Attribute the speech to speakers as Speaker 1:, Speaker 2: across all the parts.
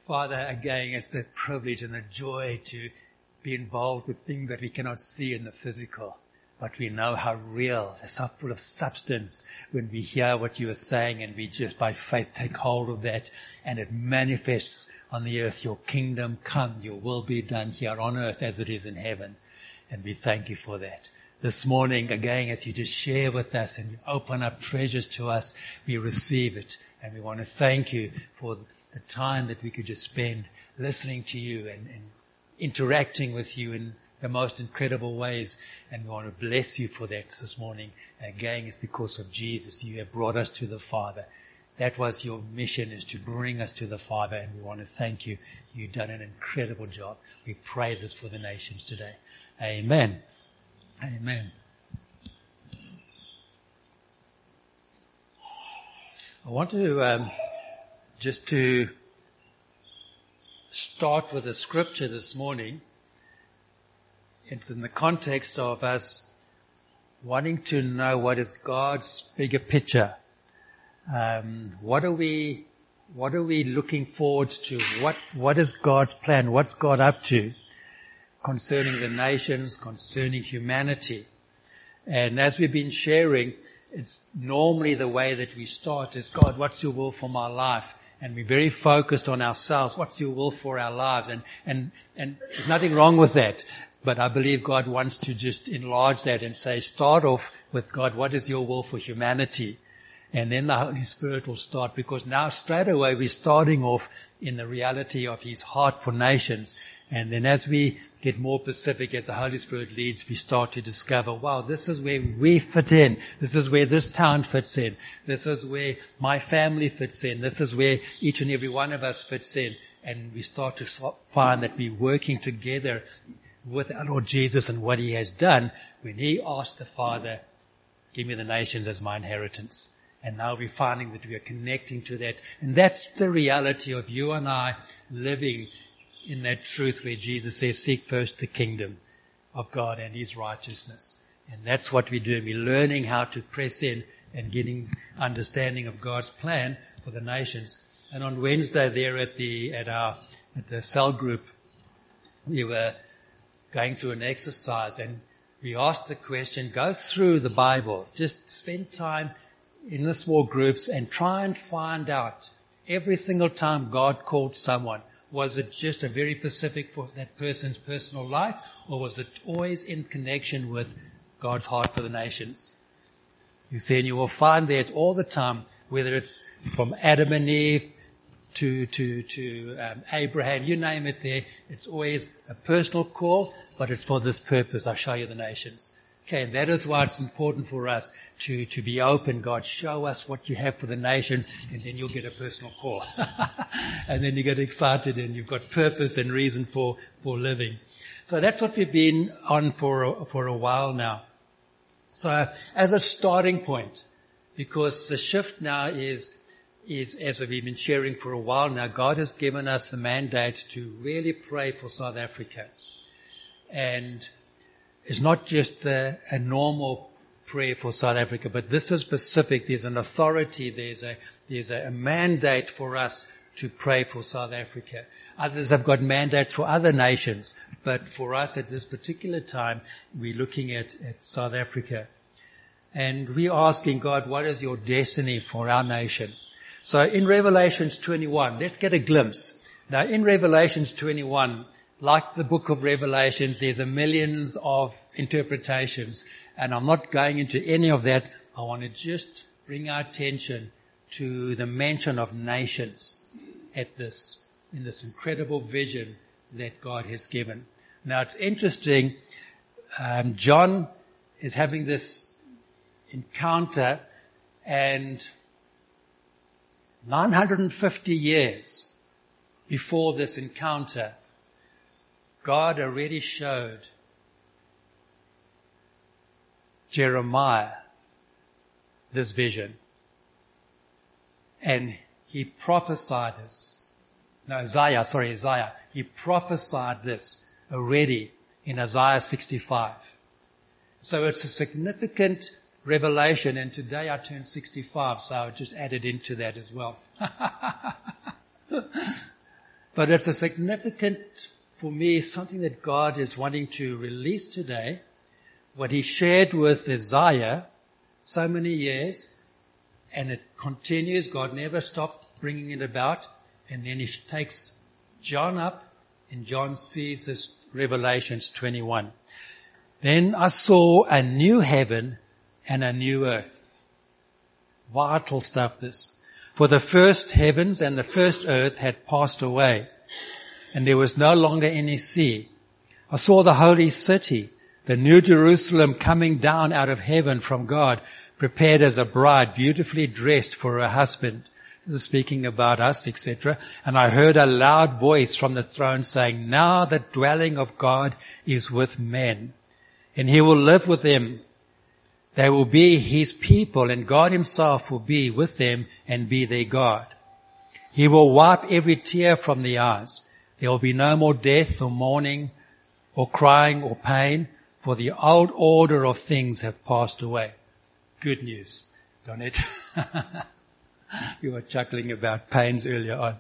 Speaker 1: Father, again, it's a privilege and a joy to be involved with things that we cannot see in the physical, but we know how real, they're so full of substance when we hear what you are saying, and we just by faith take hold of that, and it manifests on the earth. Your kingdom come, your will be done here on earth as it is in heaven. And we thank you for that. This morning, again, as you just share with us and you open up treasures to us, we receive it. And we want to thank you for the time that we could just spend listening to you and interacting with you in the most incredible ways. And we want to bless you for that this morning. And again, it's because of Jesus. You have brought us to the Father. That was your mission, is to bring us to the Father. And we want to thank you. You've done an incredible job. We pray this for the nations today. Amen. Amen. I want to just to start with a scripture this morning. It's in the context of us wanting to know what is God's bigger picture. What are we looking forward to? What is God's plan? What's God up to concerning the nations, concerning humanity? And as we've been sharing, it's normally the way that we start is, God, what's your will for my life? And we're very focused on ourselves. What's your will for our lives? And there's nothing wrong with that. But I believe God wants to just enlarge that and say, start off with, God, what is your will for humanity? And then the Holy Spirit will start, because now straight away we're starting off in the reality of His heart for nations. And then as we get more specific, as the Holy Spirit leads, we start to discover, wow, this is where we fit in. This is where this town fits in. This is where my family fits in. This is where each and every one of us fits in. And we start to find that we're working together with our Lord Jesus and what He has done when He asked the Father, give me the nations as my inheritance. And now we're finding that we are connecting to that. And that's the reality of you and I living in that truth where Jesus says, seek first the kingdom of God and His righteousness. And that's what we're doing. We're learning how to press in and getting understanding of God's plan for the nations. And on Wednesday there at the cell group, we were going through an exercise, and we asked the question, go through the Bible. Just spend time in the small groups and try and find out every single time God called someone. Was it just a very specific for that person's personal life, or was it always in connection with God's heart for the nations? You see, and you will find that all the time, whether it's from Adam and Eve to Abraham, you name it there, it's always a personal call, but it's for this purpose. I'll show you the nations. Okay, and that is why it's important for us to be open. God, show us what you have for the nations, and then you'll get a personal call. And then you get excited and you've got purpose and reason for living. So that's what we've been on for a while now. So as a starting point, because the shift now is as we've been sharing for a while now, God has given us the mandate to really pray for South Africa. And it's not just a normal prayer for South Africa, but this is specific. There's an authority, there's a mandate for us to pray for South Africa. Others have got mandates for other nations, but for us at this particular time, we're looking at South Africa. And we're asking God, what is your destiny for our nation? So in Revelations 21, let's get a glimpse. Now in Revelations 21, like the book of Revelations, there's millions of interpretations. And I'm not going into any of that. I want to just bring our attention to the mention of nations in this incredible vision that God has given. Now it's interesting, John is having this encounter, and 950 years before this encounter, God already showed Jeremiah this vision. And he prophesied this. No, Isaiah. He prophesied this already in Isaiah 65. So it's a significant revelation, and today I turned 65, so I just added into that as well. But it's a significant, for me, something that God is wanting to release today. What he shared with Isaiah so many years, and it continues. God never stopped bringing it about. And then he takes John up, and John sees this Revelations 21. Then I saw a new heaven and a new earth. Vital stuff this. For the first heavens and the first earth had passed away, and there was no longer any sea. I saw the holy city, the new Jerusalem, coming down out of heaven from God, prepared as a bride, beautifully dressed for her husband. This is speaking about us, etc. And I heard a loud voice from the throne saying, now the dwelling of God is with men, and he will live with them. They will be his people, and God himself will be with them and be their God. He will wipe every tear from the eyes. There will be no more death or mourning or crying or pain, for the old order of things have passed away. Good news, don't it? We were chuckling about pains earlier on.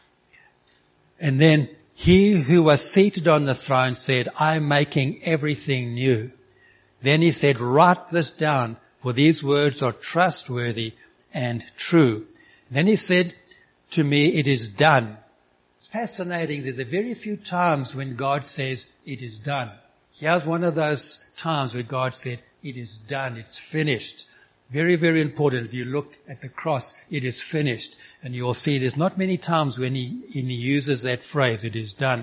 Speaker 1: And then he who was seated on the throne said, I am making everything new. Then he said, write this down, for these words are trustworthy and true. And then he said to me, it is done. It's fascinating. There's a very few times when God says, it is done. Here's one of those times where God said, it is done. It's finished. Very, very important. If you look at the cross, it is finished. And you'll see there's not many times when he uses that phrase, it is done.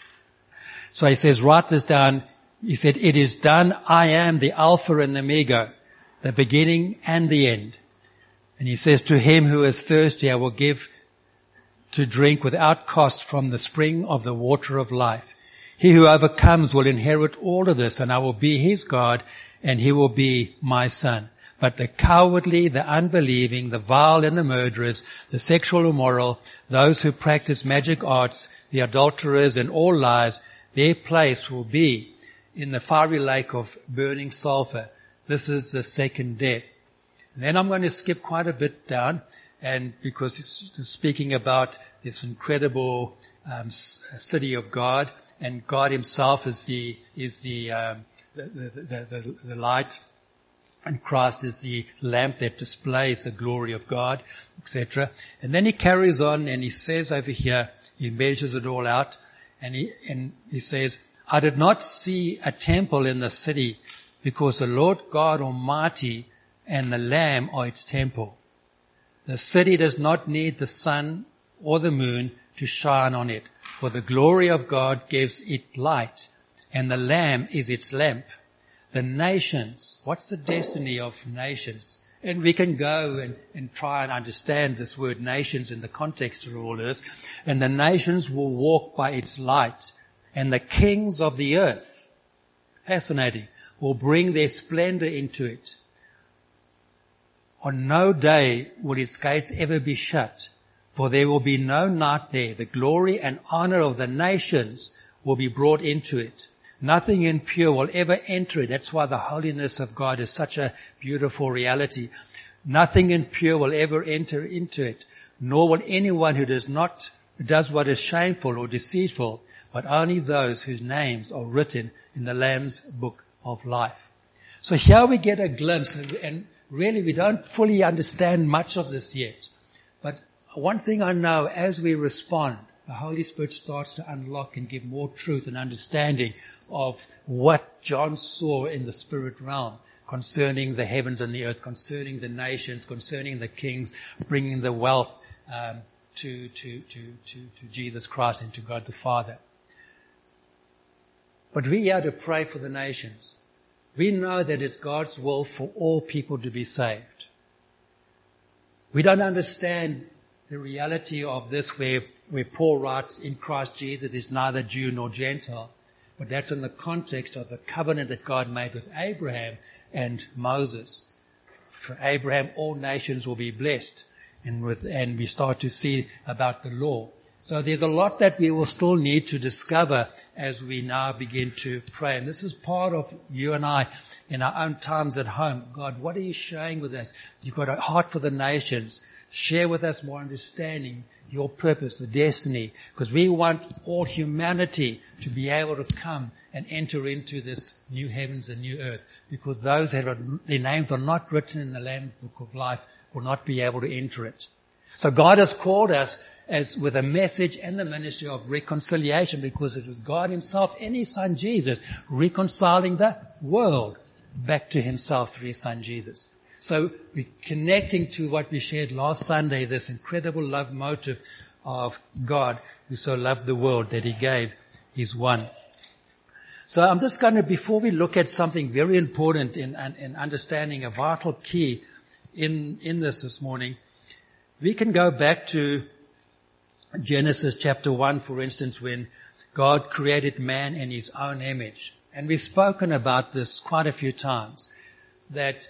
Speaker 1: So he says, write this down. He said, it is done. I am the Alpha and the Omega, the beginning and the end. And he says, to him who is thirsty, I will give to drink without cost from the spring of the water of life. He who overcomes will inherit all of this, and I will be his God, and he will be my son. But the cowardly, the unbelieving, the vile and the murderers, the sexual immoral, those who practice magic arts, the adulterers and all lies, their place will be in the fiery lake of burning sulfur. This is the second death. And then I'm going to skip quite a bit down, and because it's speaking about this incredible city of God, and God himself is the light, and Christ is the lamp that displays the glory of God, etc. And then he carries on and he says over here, he measures it all out, and he says, I did not see a temple in the city, because the Lord God Almighty and the Lamb are its temple. The city does not need the sun or the moon to shine on it, for the glory of God gives it light, and the Lamb is its lamp. The nations, what's the destiny of nations? And we can go and try and understand this word nations in the context of all this. And the nations will walk by its light, and the kings of the earth, fascinating, will bring their splendor into it. On no day will its gates ever be shut, for there will be no night there. The glory and honor of the nations will be brought into it. Nothing impure will ever enter it. That's why the holiness of God is such a beautiful reality. Nothing impure will ever enter into it, nor will anyone who does what is shameful or deceitful, but only those whose names are written in the Lamb's book of life. So here we get a glimpse, and really we don't fully understand much of this yet. But one thing I know, as we respond, the Holy Spirit starts to unlock and give more truth and understanding of what John saw in the spirit realm concerning the heavens and the earth, concerning the nations, concerning the kings, bringing the wealth to Jesus Christ and to God the Father. But we are to pray for the nations. We know that it's God's will for all people to be saved. We don't understand the reality of this where Paul writes, in Christ Jesus is neither Jew nor Gentile. But that's in the context of the covenant that God made with Abraham and Moses. For Abraham, all nations will be blessed. And we start to see about the law. So there's a lot that we will still need to discover as we now begin to pray. And this is part of you and I in our own times at home. God, what are you sharing with us? You've got a heart for the nations. Share with us more understanding. your purpose, the destiny, because we want all humanity to be able to come and enter into this new heavens and new earth, because those that are, their names are not written in the Lamb's Book of Life will not be able to enter it. So God has called us as with a message and the ministry of reconciliation, because it was God himself and his son Jesus reconciling the world back to himself through his son Jesus. So we're connecting to what we shared last Sunday, this incredible love motive of God who so loved the world that he gave his one. So I'm just going to, before we look at something very important in understanding a vital key in this morning, we can go back to Genesis chapter 1, for instance, when God created man in his own image. And we've spoken about this quite a few times, that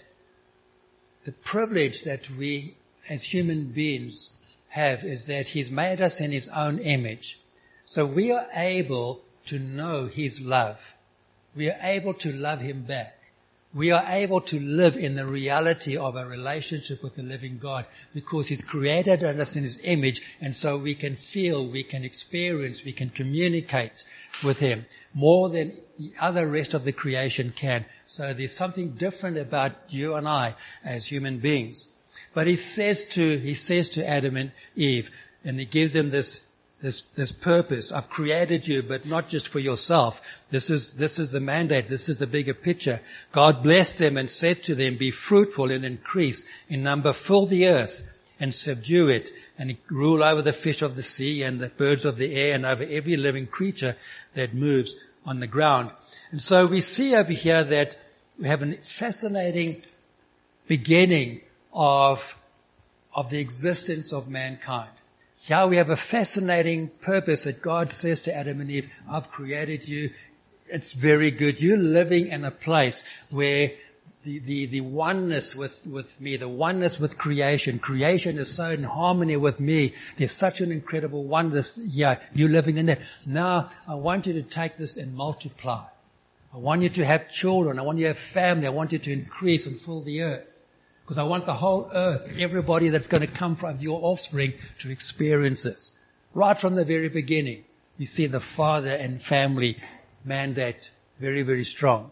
Speaker 1: the privilege that we as human beings have is that he's made us in his own image. So we are able to know his love. We are able to love him back. We are able to live in the reality of a relationship with the living God, because he's created us in his image, and so we can feel, we can experience, we can communicate with him more than the other rest of the creation can. So there's something different about you and I as human beings. But he says to Adam and Eve, and he gives them this purpose. I've created you, but not just for yourself. This is the mandate. This is the bigger picture. God blessed them and said to them, be fruitful and increase in number, fill the earth and subdue it, and rule over the fish of the sea and the birds of the air and over every living creature that moves on the ground. And so we see over here that we have a fascinating beginning of the existence of mankind. Here we have a fascinating purpose that God says to Adam and Eve, I've created you. It's very good. You're living in a place where the oneness with me, the oneness with creation is so in harmony with me. There's such an incredible oneness. Yeah, you're living in that. Now, I want you to take this and multiply. I want you to have children. I want you to have family. I want you to increase and fill the earth. Because I want the whole earth, everybody that's going to come from your offspring, to experience this. Right from the very beginning, you see the father and family mandate very, very strong.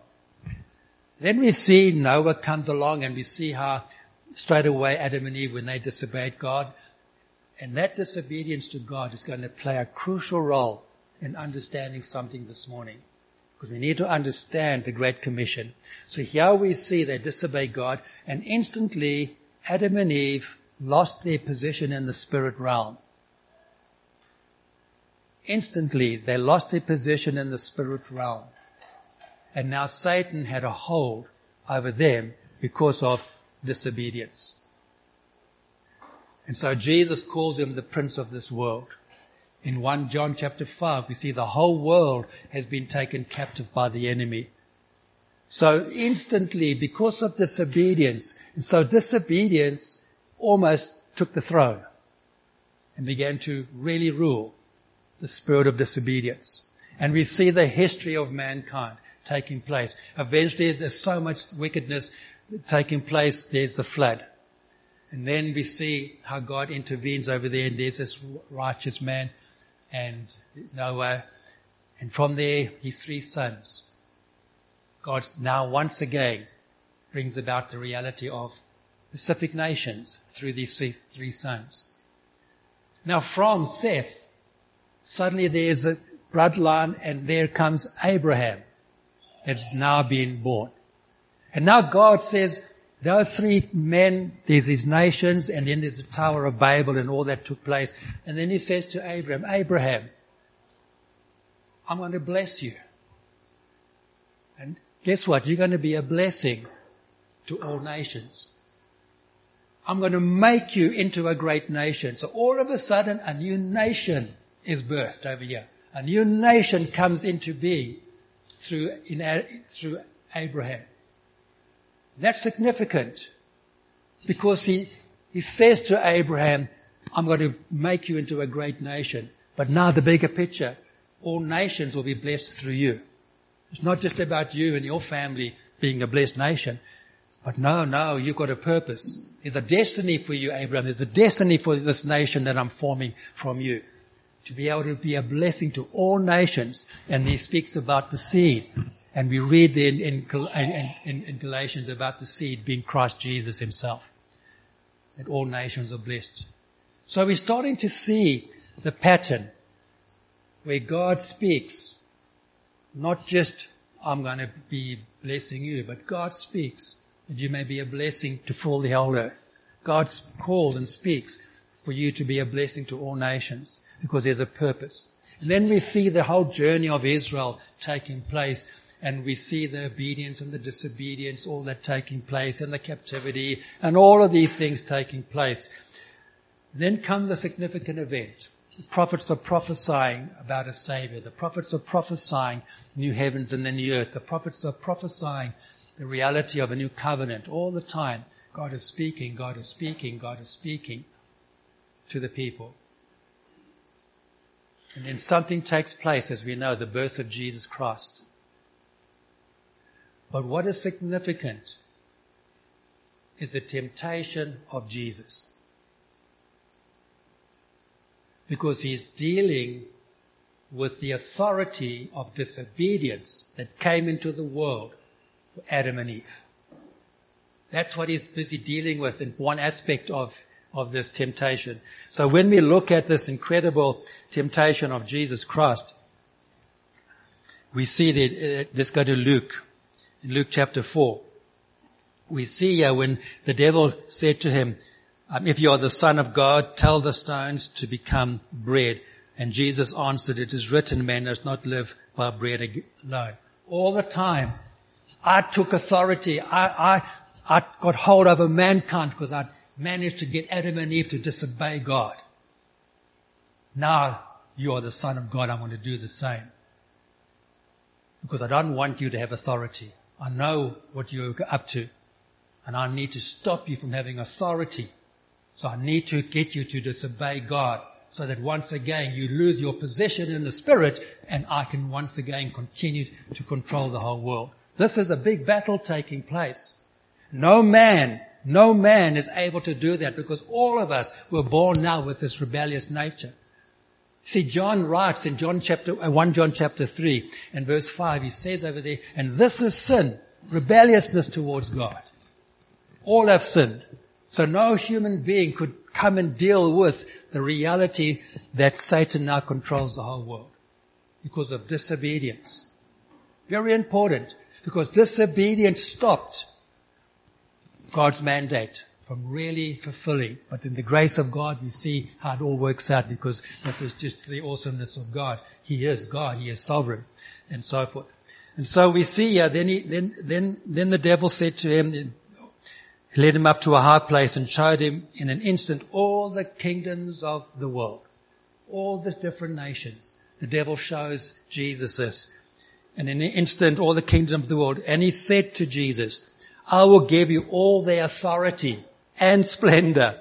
Speaker 1: Then we see Noah comes along, and we see how straight away Adam and Eve, when they disobeyed God, and that disobedience to God is going to play a crucial role in understanding something this morning. Because we need to understand the Great Commission. So here we see they disobey God, and instantly Adam and Eve lost their position in the spirit realm. Instantly they lost their position in the spirit realm. And now Satan had a hold over them because of disobedience. And so Jesus calls him the prince of this world. In 1 John chapter 5, we see the whole world has been taken captive by the enemy. So instantly, because of disobedience, and so disobedience almost took the throne and began to really rule the spirit of disobedience. And we see the history of mankind taking place. Eventually, there's so much wickedness taking place, there's the flood. And then we see how God intervenes over there, and there's this righteous man and Noah, and from there, his 3 sons. God now once again brings about the reality of Pacific nations through these 3 sons. Now from Seth, suddenly there's a bloodline, and there comes Abraham that's now being born. And now God says, those 3 men, there's his nations, and then there's the Tower of Babel and all that took place. And then he says to Abraham, I'm going to bless you. And guess what? You're going to be a blessing to all nations. I'm going to make you into a great nation. So all of a sudden, a new nation is birthed over here. A new nation comes into being through Abraham. That's significant, because he says to Abraham, I'm going to make you into a great nation. But now the bigger picture, all nations will be blessed through you. It's not just about you and your family being a blessed nation. But no, you've got a purpose. There's a destiny for you, Abraham. There's a destiny for this nation that I'm forming from you. To be able to be a blessing to all nations. And he speaks about the seed. And we read there in Galatians about the seed being Christ Jesus himself. That all nations are blessed. So we're starting to see the pattern where God speaks. Not just, I'm going to be blessing you, but God speaks that you may be a blessing to full the whole earth. God calls and speaks for you to be a blessing to all nations because there's a purpose. And then we see the whole journey of Israel taking place, and we see the obedience and the disobedience, all that taking place, and the captivity, and all of these things taking place. Then comes a significant event. The prophets are prophesying about a Savior. The prophets are prophesying new heavens and the new earth. The prophets are prophesying the reality of a new covenant all the time. God is speaking, God is speaking, God is speaking to the people. And then something takes place, as we know, the birth of Jesus Christ. But what is significant is the temptation of Jesus. Because he's dealing with the authority of disobedience that came into the world for Adam and Eve. That's what he's busy dealing with in one aspect of this temptation. So when we look at this incredible temptation of Jesus Christ, we see that, let's go to Luke, in Luke chapter 4. We see here when the devil said to him, if you are the Son of God, tell the stones to become bread. And Jesus answered, it is written, man does not live by bread alone. All the time, I took authority. I got hold over mankind because I managed to get Adam and Eve to disobey God. Now you are the Son of God. I'm going to do the same. Because I don't want you to have authority. I know what you're up to. And I need to stop you from having authority. So I need to get you to disobey God so that once again you lose your position in the Spirit and I can once again continue to control the whole world. This is a big battle taking place. No man is able to do that because all of us were born now with this rebellious nature. See, John writes in 1 John chapter 3 and verse 5, he says over there, and this is sin, rebelliousness towards God. All have sinned. So no human being could come and deal with the reality that Satan now controls the whole world because of disobedience. Very important, because disobedience stopped God's mandate from really fulfilling. But in the grace of God, we see how it all works out because this is just the awesomeness of God. He is God. He is sovereign and so forth. And so we see here, then the devil said to him, he led him up to a high place and showed him in an instant all the kingdoms of the world, all the different nations. The devil shows Jesus this. And in an instant, all the kingdoms of the world. And he said to Jesus, I will give you all their authority and splendor.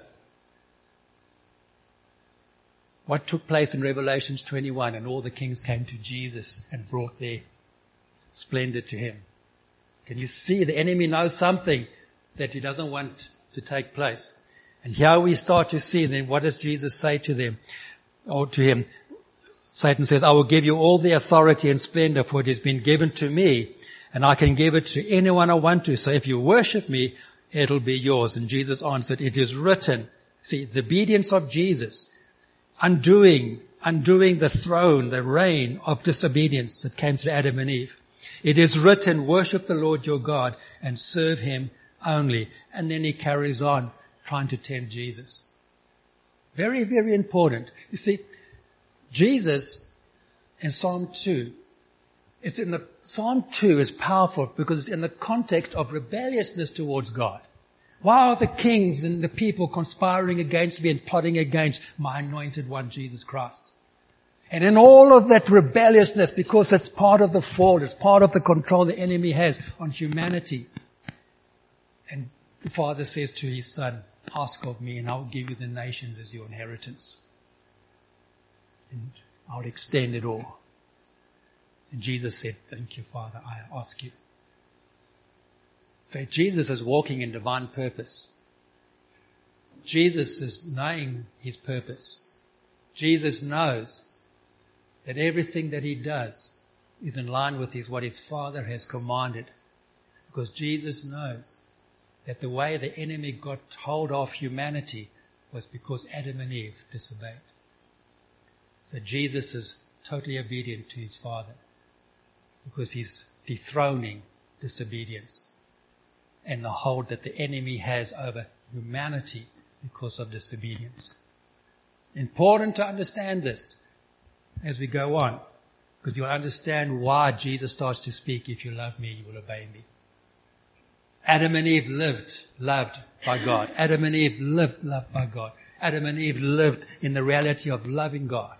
Speaker 1: What took place in Revelation 21? And all the kings came to Jesus and brought their splendor to him. Can you see the enemy knows something that he doesn't want to take place? And here we start to see then what does Jesus say to them or to him? Satan says, I will give you all the authority and splendor, for it has been given to me, and I can give it to anyone I want to. So if you worship me, it'll be yours. And Jesus answered, it is written. See, the obedience of Jesus, undoing the throne, the reign of disobedience that came through Adam and Eve. It is written, worship the Lord your God and serve him only. And then he carries on trying to tempt Jesus. Very, very important. You see, Jesus in Psalm 2, Psalm 2 is powerful because it's in the context of rebelliousness towards God. Why are the kings and the people conspiring against me and plotting against my anointed one, Jesus Christ? And in all of that rebelliousness, because it's part of the fall, it's part of the control the enemy has on humanity. And the Father says to his Son, ask of me and I will give you the nations as your inheritance. And I'll extend it all. And Jesus said, thank you, Father, I ask you. So Jesus is walking in divine purpose. Jesus is knowing his purpose. Jesus knows that everything that he does is in line with what his Father has commanded. Because Jesus knows that the way the enemy got hold of humanity was because Adam and Eve disobeyed. So Jesus is totally obedient to his Father because he's dethroning disobedience and the hold that the enemy has over humanity because of disobedience. Important to understand this as we go on, because you'll understand why Jesus starts to speak, if you love me, you will obey me. Adam and Eve lived loved by God. Adam and Eve lived loved by God. Adam and Eve lived in the reality of loving God.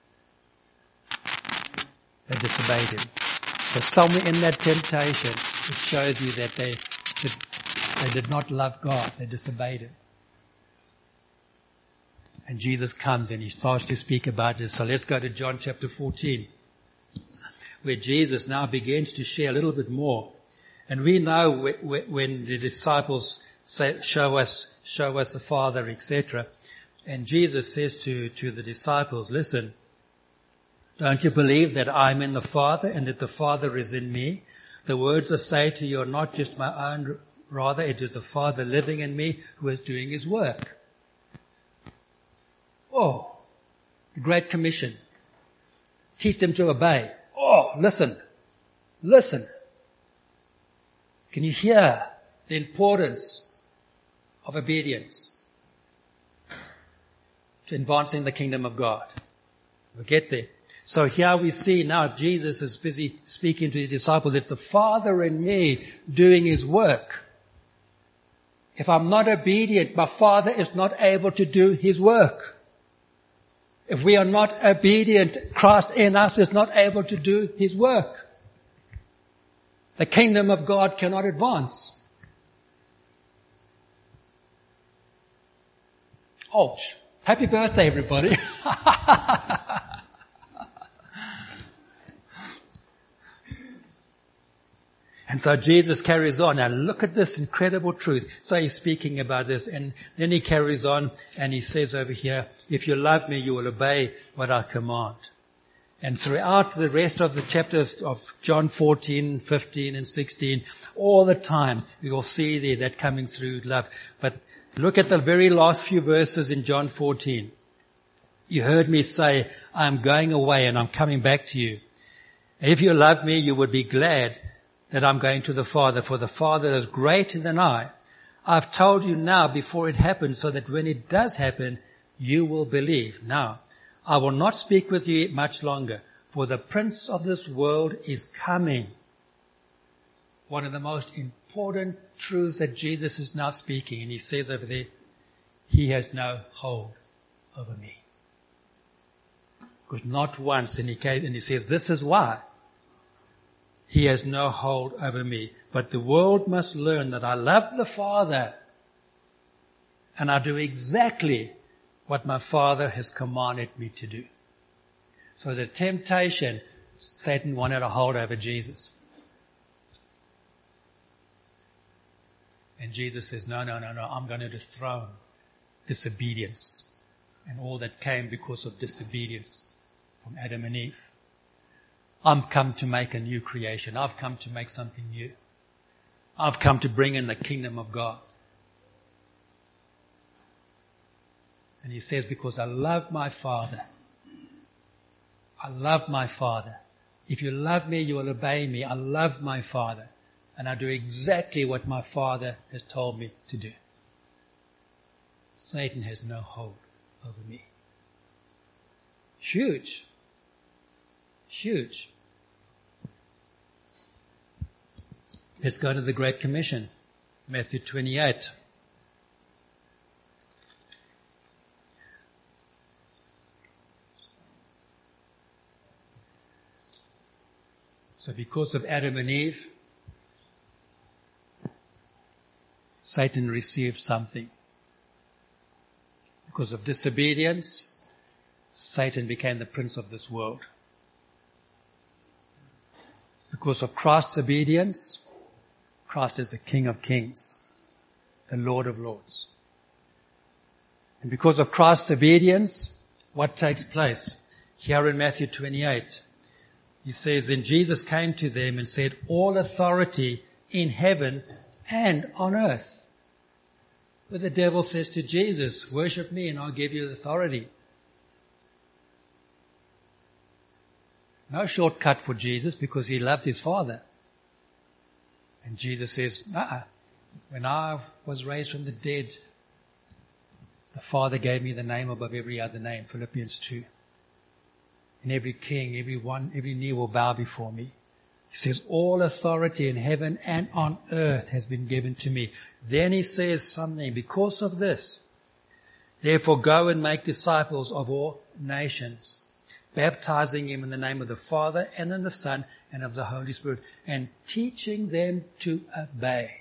Speaker 1: They disobeyed him. So somewhere in that temptation, it shows you that they did not love God. They disobeyed him. And Jesus comes and he starts to speak about this. So let's go to John chapter 14, where Jesus now begins to share a little bit more. And we know when the disciples say, show us the Father, etc. And Jesus says to the disciples, listen, don't you believe that I'm in the Father and that the Father is in me? The words I say to you are not just my own, rather it is the Father living in me who is doing his work. Oh, the Great Commission. Teach them to obey. Oh, listen. Can you hear the importance of obedience to advancing the kingdom of God? We'll get there. So here we see now Jesus is busy speaking to his disciples. It's the Father in me doing his work. If I'm not obedient, my Father is not able to do his work. If we are not obedient, Christ in us is not able to do his work. The kingdom of God cannot advance. Ouch. Happy birthday, everybody. And so Jesus carries on. Now look at this incredible truth. So he's speaking about this, and then he carries on and he says over here, if you love me, you will obey what I command. And throughout the rest of the chapters of John 14, 15 and 16, all the time we will see there that coming through love. But look at the very last few verses in John 14. You heard me say, I'm going away and I'm coming back to you. If you love me, you would be glad that I'm going to the Father, for the Father is greater than I. I've told you now before it happens, so that when it does happen, you will believe. Now, I will not speak with you much longer, for the prince of this world is coming. One of the most important truths that Jesus is now speaking, and he says over there, he has no hold over me. Because not once, and he says, this is why. He has no hold over me. But the world must learn that I love the Father and I do exactly what my Father has commanded me to do. So the temptation, Satan wanted a hold over Jesus. And Jesus says, no, I'm going to dethrone disobedience and all that came because of disobedience from Adam and Eve. I'm come to make a new creation. I've come to make something new. I've come to bring in the kingdom of God. And he says, because I love my Father. I love my Father. If you love me, you will obey me. I love my Father. And I do exactly what my Father has told me to do. Satan has no hold over me. Huge. Let's go to the Great Commission, Matthew 28. So because of Adam and Eve, Satan received something. Because of disobedience, Satan became the prince of this world. Because of Christ's obedience, Christ is the King of Kings, the Lord of Lords. And because of Christ's obedience, what takes place? Here in Matthew 28, he says, "Then Jesus came to them and said, 'All authority in heaven and on earth.'" But the devil says to Jesus, "Worship me and I'll give you authority." No shortcut for Jesus because he loves his Father. And Jesus says, "When I was raised from the dead, the Father gave me the name above every other name," Philippians 2. "And every king, every knee will bow before me." He says, "All authority in heaven and on earth has been given to me." Then he says something, "Because of this, therefore go and make disciples of all nations, baptizing them in the name of the Father and of the Son and of the Holy Spirit, and teaching them to obey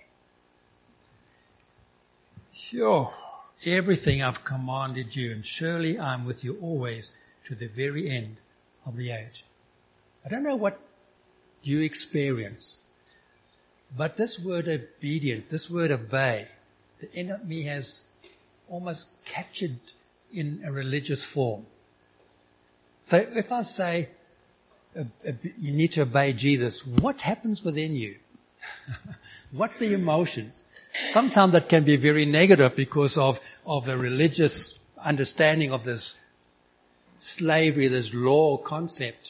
Speaker 1: everything I've commanded you, and surely I'm with you always to the very end of the age." I don't know what you experience, but this word obedience, this word obey, the enemy has almost captured in a religious form. So if I say you need to obey Jesus, what happens within you? What's the emotions? Sometimes that can be very negative because of the religious understanding of this slavery, this law concept.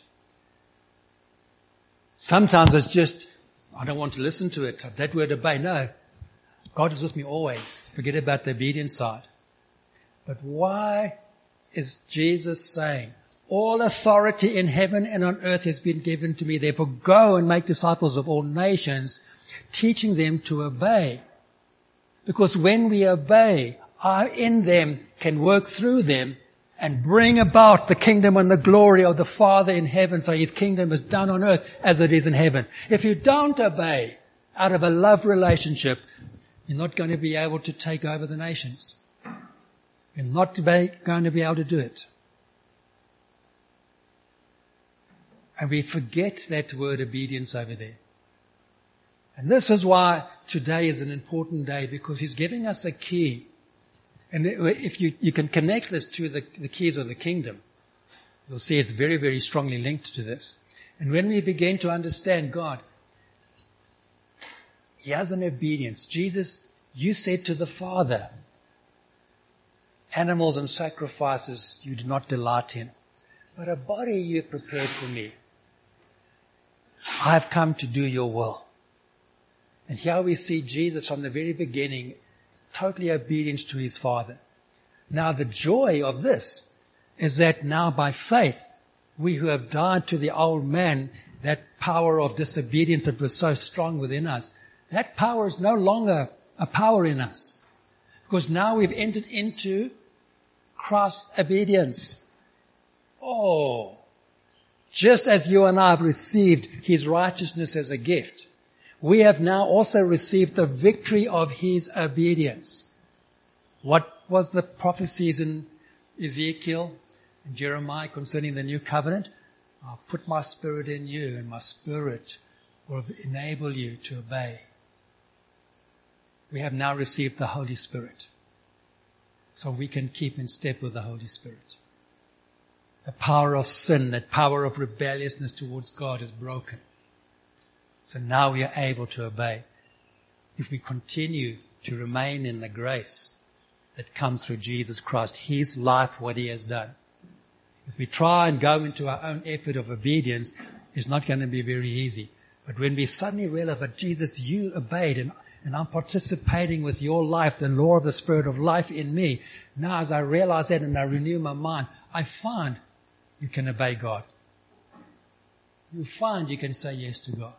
Speaker 1: Sometimes it's just, I don't want to listen to it. That word obey, no. God is with me always. Forget about the obedience side. But why is Jesus saying, "All authority in heaven and on earth has been given to me. Therefore go and make disciples of all nations, teaching them to obey"? Because when we obey, I in them can work through them and bring about the kingdom and the glory of the Father in heaven, so His kingdom is done on earth as it is in heaven. If you don't obey out of a love relationship, you're not going to be able to take over the nations. You're not going to be able to do it. And we forget that word obedience over there. And this is why today is an important day, because He's giving us a key. And if you can connect this to the keys of the kingdom, you'll see it's very, very strongly linked to this. And when we begin to understand God, He has an obedience. Jesus, you said to the Father, "Animals and sacrifices you do not delight in, but a body you have prepared for me. I've come to do your will." And here we see Jesus from the very beginning, totally obedient to His Father. Now the joy of this is that now by faith, we who have died to the old man, that power of disobedience that was so strong within us, that power is no longer a power in us. Because now we've entered into Christ's obedience. Just as you and I have received His righteousness as a gift, we have now also received the victory of His obedience. What was the prophecies in Ezekiel and Jeremiah concerning the new covenant? "I'll put my Spirit in you, and my Spirit will enable you to obey." We have now received the Holy Spirit, so we can keep in step with the Holy Spirit. The power of sin, that power of rebelliousness towards God is broken. So now we are able to obey. If we continue to remain in the grace that comes through Jesus Christ, His life, what He has done. If we try and go into our own effort of obedience, it's not going to be very easy. But when we suddenly realize, "But Jesus, you obeyed, and I'm participating with your life, the law of the Spirit of life in me." Now as I realize that and I renew my mind, I find you can obey God. You find you can say yes to God.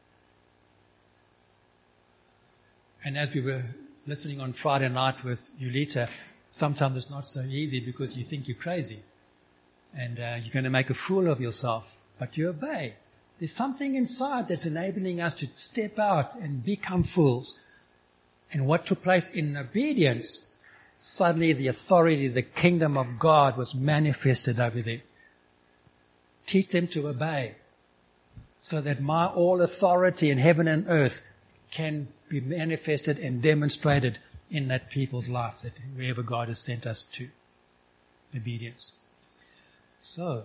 Speaker 1: And as we were listening on Friday night with Yulita, sometimes it's not so easy because you think you're crazy. And you're going to make a fool of yourself. But you obey. There's something inside that's enabling us to step out and become fools. And what took place in obedience, suddenly the authority, the kingdom of God was manifested over there. Teach them to obey, so that my all authority in heaven and earth can be manifested and demonstrated in that people's life, that wherever God has sent us to. Obedience. So,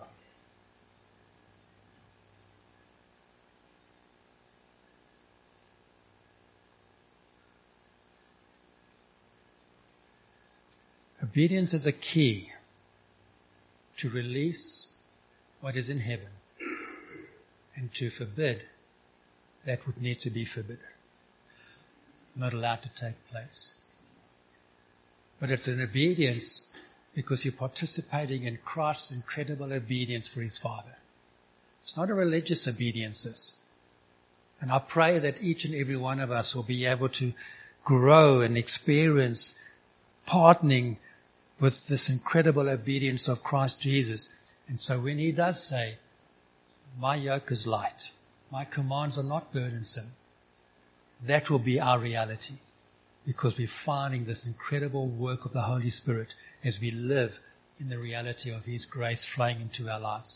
Speaker 1: obedience is a key to release what is in heaven and to forbid that which needs to be forbidden, not allowed to take place. But it's an obedience because you're participating in Christ's incredible obedience for His Father. It's not a religious obedience. And I pray that each and every one of us will be able to grow and experience partnering with this incredible obedience of Christ Jesus. And so when He does say, my yoke is light, my commands are not burdensome, that will be our reality, because we're finding this incredible work of the Holy Spirit as we live in the reality of His grace flowing into our lives.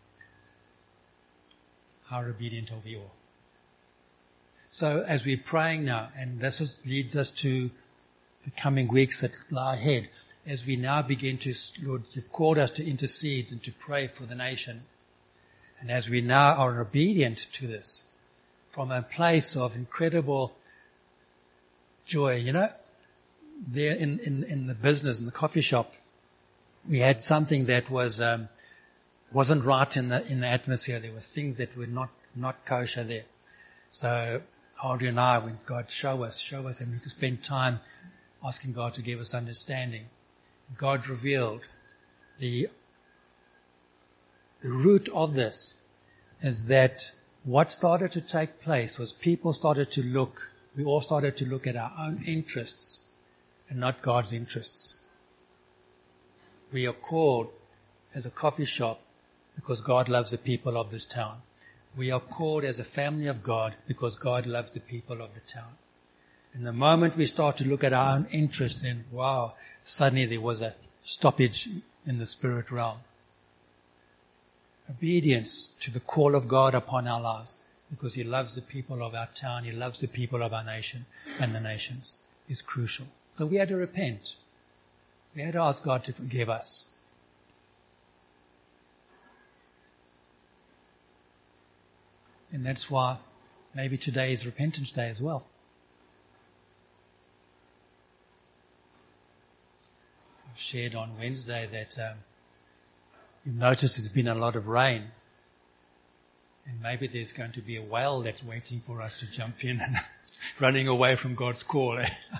Speaker 1: How obedient are we all? So as we're praying now, and this leads us to the coming weeks that lie ahead, as we now begin to, Lord, You've called us to intercede and to pray for the nation. And as we now are obedient to this, from a place of incredible joy, there in the business, in the coffee shop, we had something that wasn't right in the atmosphere. There were things that were not kosher there. So Audrey and I, when God show us, and we need to spend time asking God to give us understanding. God revealed the root of this is that what started to take place was we all started to look at our own interests and not God's interests. We are called as a coffee shop because God loves the people of this town. We are called as a family of God because God loves the people of the town. And the moment we start to look at our own interests, then wow, suddenly there was a stoppage in the spirit realm. Obedience to the call of God upon our lives, because He loves the people of our town, He loves the people of our nation and the nations, is crucial. So we had to repent. We had to ask God to forgive us. And that's why maybe today is Repentance Day as well. I shared on Wednesday that you've noticed there's been a lot of rain. And maybe there's going to be a whale that's waiting for us to jump in and running away from God's call.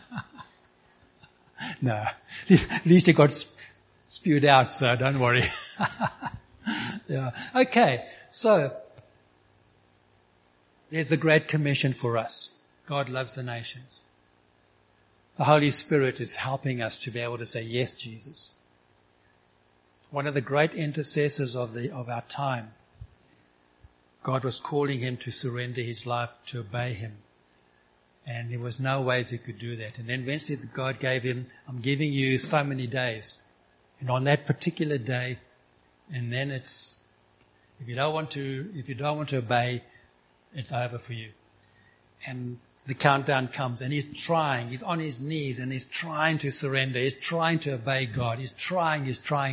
Speaker 1: No, at least it got spewed out, so don't worry. Yeah. Okay, so there's a great commission for us. God loves the nations. The Holy Spirit is helping us to be able to say, yes, Jesus. One of the great intercessors of our time, God was calling him to surrender his life, to obey him. And there was no ways he could do that. And then eventually God gave him, I'm giving you so many days. And on that particular day, and then if you don't want to obey, it's over for you. And the countdown comes, and he's on his knees, and he's trying to surrender, he's trying to obey God, he's trying.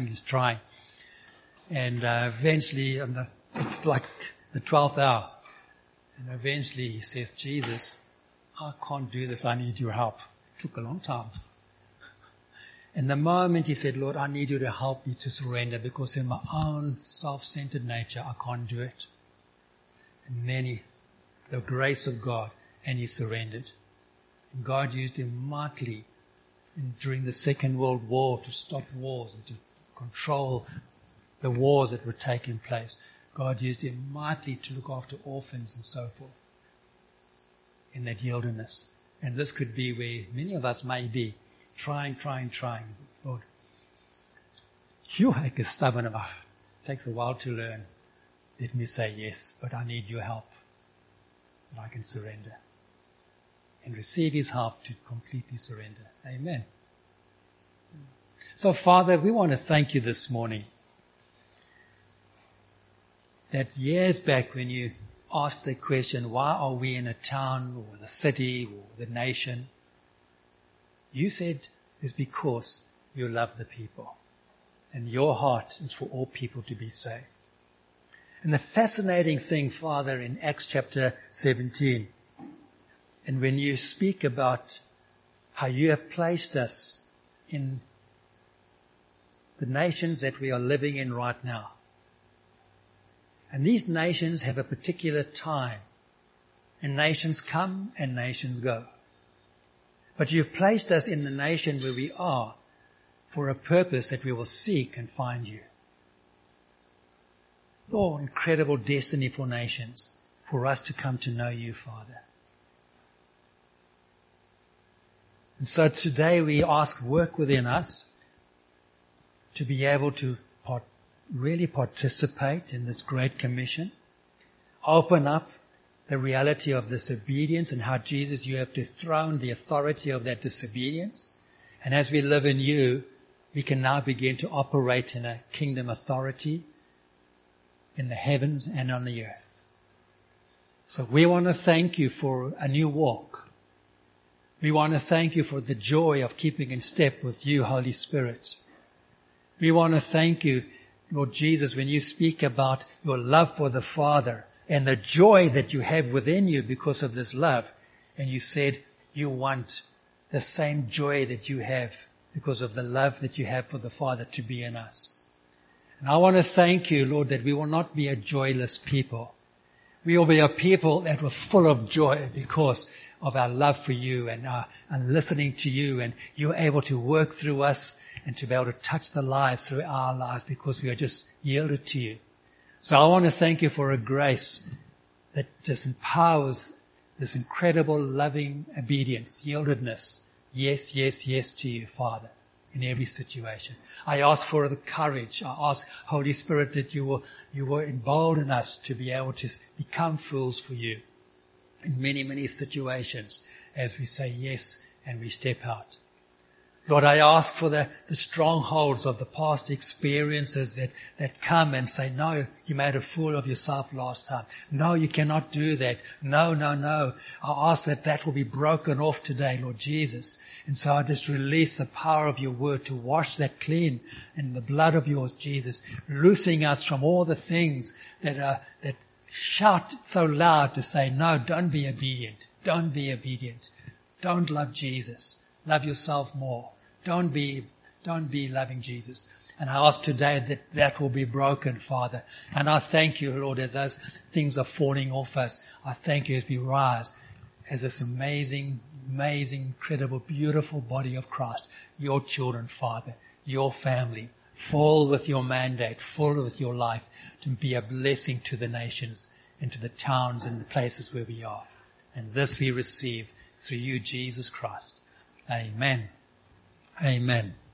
Speaker 1: And eventually, it's like the 12th hour. And eventually he says, Jesus, I can't do this, I need your help. It took a long time. And the moment he said, Lord, I need you to help me to surrender, because in my own self-centered nature, I can't do it. And then the grace of God, and he surrendered. And God used him mightily during the Second World War to stop wars and to control the wars that were taking place. God used him mightily to look after orphans and so forth in that wilderness. And this could be where many of us may be, trying. Lord, your heck is stubborn enough. It takes a while to learn. Let me say yes, but I need your help. And I can surrender. And receive his help to completely surrender. Amen. So Father, we want to thank you this morning that years back when you asked the question, why are we in a town or the city or the nation? You said it's because you love the people. And your heart is for all people to be saved. And the fascinating thing, Father, in Acts chapter 17, and when you speak about how you have placed us in the nations that we are living in right now. And these nations have a particular time. And nations come and nations go. But you've placed us in the nation where we are for a purpose that we will seek and find you. Oh, incredible destiny for nations, for us to come to know you, Father. And so today we ask work within us to be able to really participate in this great commission. Open up the reality of disobedience and how, Jesus, you have dethroned the authority of that disobedience. And as we live in you, we can now begin to operate in a kingdom authority in the heavens and on the earth. So we want to thank you for a new walk. We want to thank you for the joy of keeping in step with you, Holy Spirit. We want to thank you, Lord Jesus, when you speak about your love for the Father and the joy that you have within you because of this love. And you said you want the same joy that you have because of the love that you have for the Father to be in us. And I want to thank you, Lord, that we will not be a joyless people. We will be a people that were full of joy because of our love for you and listening to you, and you're able to work through us and to be able to touch the lives through our lives because we are just yielded to you. So I want to thank you for a grace that just empowers this incredible loving obedience, yieldedness. Yes, yes, yes to you, Father, in every situation. I ask for the courage. I ask, Holy Spirit, that you will embolden us to be able to become fools for you in many, many situations as we say yes and we step out. Lord, I ask for the strongholds of the past experiences that come and say, no, you made a fool of yourself last time. No, you cannot do that. No, no, no. I ask that will be broken off today, Lord Jesus. And so I just release the power of your word to wash that clean in the blood of yours, Jesus, loosing us from all the things that shout so loud to say, no, don't be obedient. Don't be obedient. Don't love Jesus. Love yourself more. Don't be loving Jesus. And I ask today that will be broken, Father. And I thank you, Lord, as those things are falling off us. I thank you as we rise as this amazing, amazing, incredible, beautiful body of Christ. Your children, Father, your family, full with your mandate, full with your life, to be a blessing to the nations and to the towns and the places where we are. And this we receive through you, Jesus Christ. Amen. Amen.